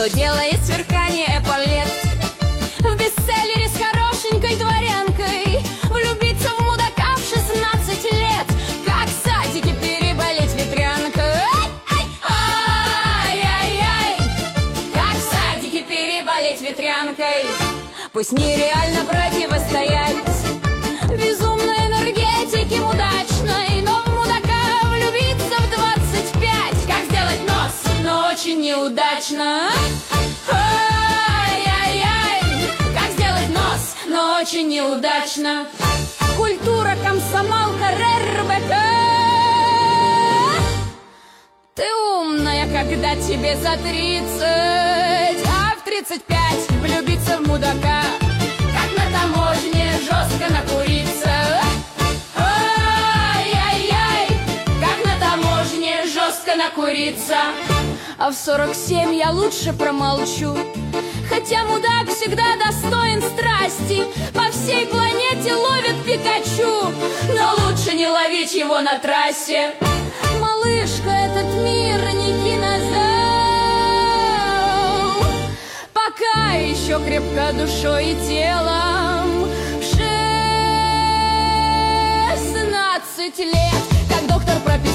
то дело есть сверкание эполет. В бестселлере с хорошенькой дворянкой влюбиться в мудака в 16 лет. Как в садике переболеть ветрянкой. Ай-яй-яй, как в садике переболеть ветрянкой. Пусть нереально противостоять безумной энергетике мудачной, но в мудака влюбиться в 25. Как сделать нос, но очень неудачно. Ай-яй-яй, как сделать нос, но очень неудачно. Культура, комсомолка, РБК. Ты умная, когда тебе за 30, а в 35 влюбиться в мудака. Как на таможне жестко накуриться. Ай-яй-яй, как на таможне жестко накуриться. А в 47 я лучше промолчу, хотя мудак всегда достоин страсти. По всей планете ловят Пикачу, но лучше не ловить его на трассе. Малышка, этот мир не кинозал, пока еще крепка душой и телом. 16 лет, как доктор прописал